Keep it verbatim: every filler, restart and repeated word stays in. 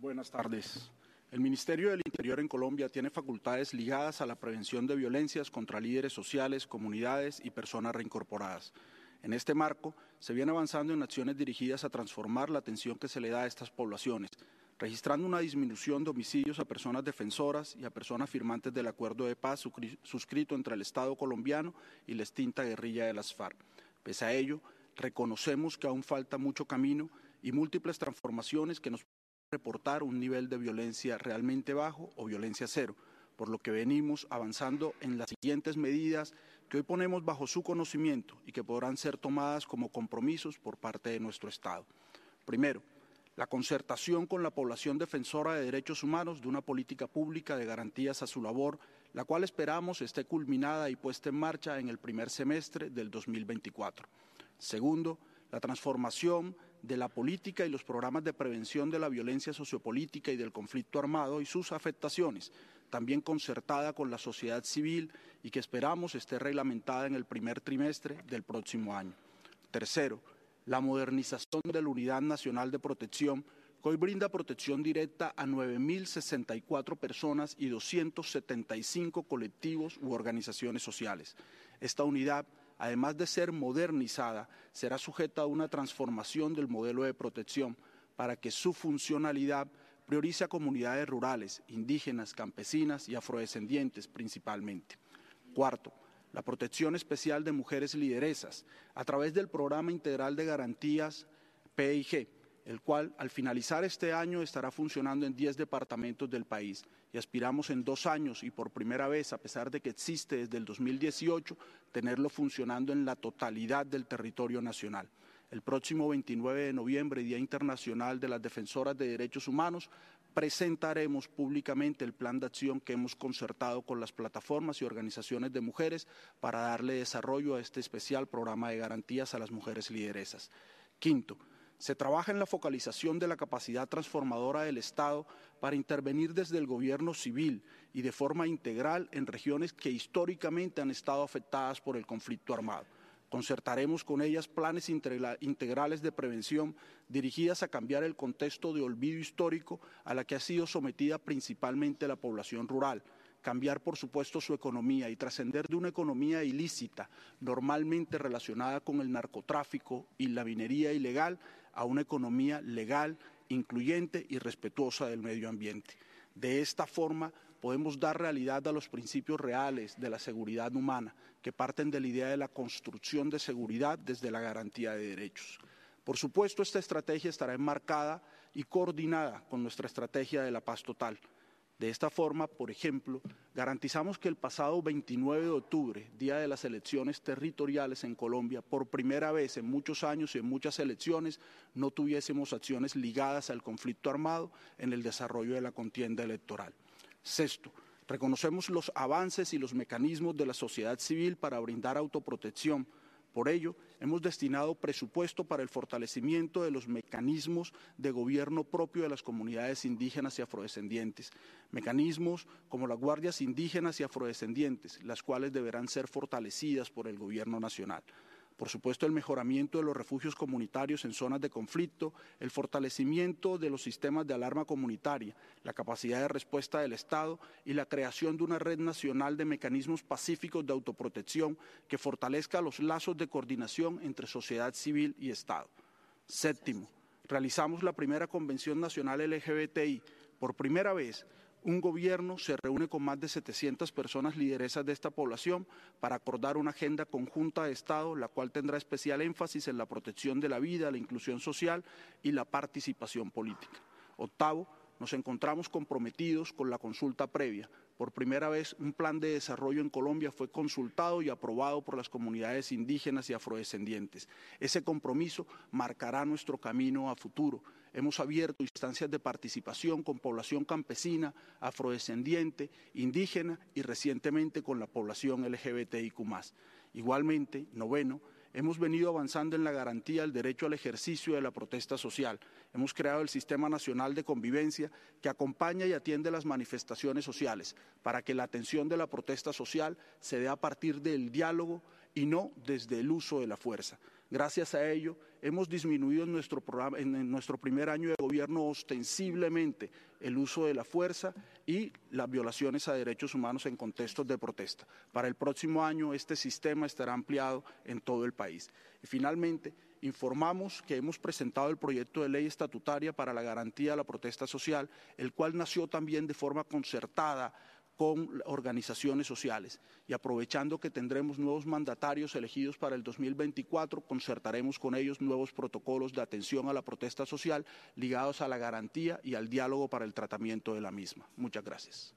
Buenas tardes. El Ministerio del Interior en Colombia tiene facultades ligadas a la prevención de violencias contra líderes sociales, comunidades y personas reincorporadas. En este marco, se viene avanzando en acciones dirigidas a transformar la atención que se le da a estas poblaciones, registrando una disminución de homicidios a personas defensoras y a personas firmantes del acuerdo de paz suscrito entre el Estado colombiano y la extinta guerrilla de las FARC. Pese a ello, reconocemos que aún falta mucho camino y múltiples transformaciones que nos permiten reportar un nivel de violencia realmente bajo o violencia cero, por lo que venimos avanzando en las siguientes medidas que hoy ponemos bajo su conocimiento y que podrán ser tomadas como compromisos por parte de nuestro Estado. Primero, la concertación con la población defensora de derechos humanos de una política pública de garantías a su labor, la cual esperamos esté culminada y puesta en marcha en el primer semestre del dos mil veinticuatro. Segundo, la transformación de la política y los programas de prevención de la violencia sociopolítica y del conflicto armado y sus afectaciones, también concertada con la sociedad civil y que esperamos esté reglamentada en el primer trimestre del próximo año. Tercero, la modernización de la Unidad Nacional de Protección, que hoy brinda protección directa a nueve mil sesenta y cuatro personas y doscientos setenta y cinco colectivos u organizaciones sociales. Esta unidad, además de ser modernizada, será sujeta a una transformación del modelo de protección para que su funcionalidad priorice a comunidades rurales, indígenas, campesinas y afrodescendientes principalmente. Cuarto, la protección especial de mujeres lideresas a través del Programa Integral de Garantías P I G, el cual al finalizar este año estará funcionando en diez departamentos del país y aspiramos en dos años y por primera vez, a pesar de que existe desde el dos mil dieciocho, tenerlo funcionando en la totalidad del territorio nacional. El próximo veintinueve de noviembre, Día Internacional de las Defensoras de Derechos Humanos, presentaremos públicamente el plan de acción que hemos concertado con las plataformas y organizaciones de mujeres para darle desarrollo a este especial programa de garantías a las mujeres lideresas. Quinto, se trabaja en la focalización de la capacidad transformadora del Estado para intervenir desde el gobierno civil y de forma integral en regiones que históricamente han estado afectadas por el conflicto armado. Concertaremos con ellas planes integrales de prevención dirigidas a cambiar el contexto de olvido histórico a la que ha sido sometida principalmente la población rural, cambiar por supuesto su economía y trascender de una economía ilícita, normalmente relacionada con el narcotráfico y la minería ilegal, a una economía legal, incluyente y respetuosa del medio ambiente. De esta forma podemos dar realidad a los principios reales de la seguridad humana, que parten de la idea de la construcción de seguridad desde la garantía de derechos. Por supuesto, esta estrategia estará enmarcada y coordinada con nuestra estrategia de la paz total. De esta forma, por ejemplo, garantizamos que el pasado veintinueve de octubre, día de las elecciones territoriales en Colombia, por primera vez en muchos años y en muchas elecciones, no tuviésemos acciones ligadas al conflicto armado en el desarrollo de la contienda electoral. Sexto, reconocemos los avances y los mecanismos de la sociedad civil para brindar autoprotección. Por ello, hemos destinado presupuesto para el fortalecimiento de los mecanismos de gobierno propio de las comunidades indígenas y afrodescendientes, mecanismos como las guardias indígenas y afrodescendientes, las cuales deberán ser fortalecidas por el gobierno nacional. Por supuesto, el mejoramiento de los refugios comunitarios en zonas de conflicto, el fortalecimiento de los sistemas de alarma comunitaria, la capacidad de respuesta del Estado y la creación de una red nacional de mecanismos pacíficos de autoprotección que fortalezca los lazos de coordinación entre sociedad civil y Estado. Séptimo, realizamos la primera Convención Nacional L G B T I. Por primera vez, un gobierno se reúne con más de setecientas personas lideresas de esta población para acordar una agenda conjunta de Estado, la cual tendrá especial énfasis en la protección de la vida, la inclusión social y la participación política. Octavo, nos encontramos comprometidos con la consulta previa. Por primera vez, un plan de desarrollo en Colombia fue consultado y aprobado por las comunidades indígenas y afrodescendientes. Ese compromiso marcará nuestro camino a futuro. Hemos abierto instancias de participación con población campesina, afrodescendiente, indígena y recientemente con la población L G B T I Q más. Igualmente, noveno, hemos venido avanzando en la garantía del derecho al ejercicio de la protesta social. Hemos creado el Sistema Nacional de Convivencia que acompaña y atiende las manifestaciones sociales para que la atención de la protesta social se dé a partir del diálogo y no desde el uso de la fuerza. Gracias a ello, hemos disminuido en nuestro, programa, en nuestro primer año de gobierno ostensiblemente el uso de la fuerza y las violaciones a derechos humanos en contextos de protesta. Para el próximo año, este sistema estará ampliado en todo el país. Y finalmente, informamos que hemos presentado el proyecto de ley estatutaria para la garantía de la protesta social, el cual nació también de forma concertada con organizaciones sociales. Y aprovechando que tendremos nuevos mandatarios elegidos para el dos mil veinticuatro, concertaremos con ellos nuevos protocolos de atención a la protesta social ligados a la garantía y al diálogo para el tratamiento de la misma. Muchas gracias.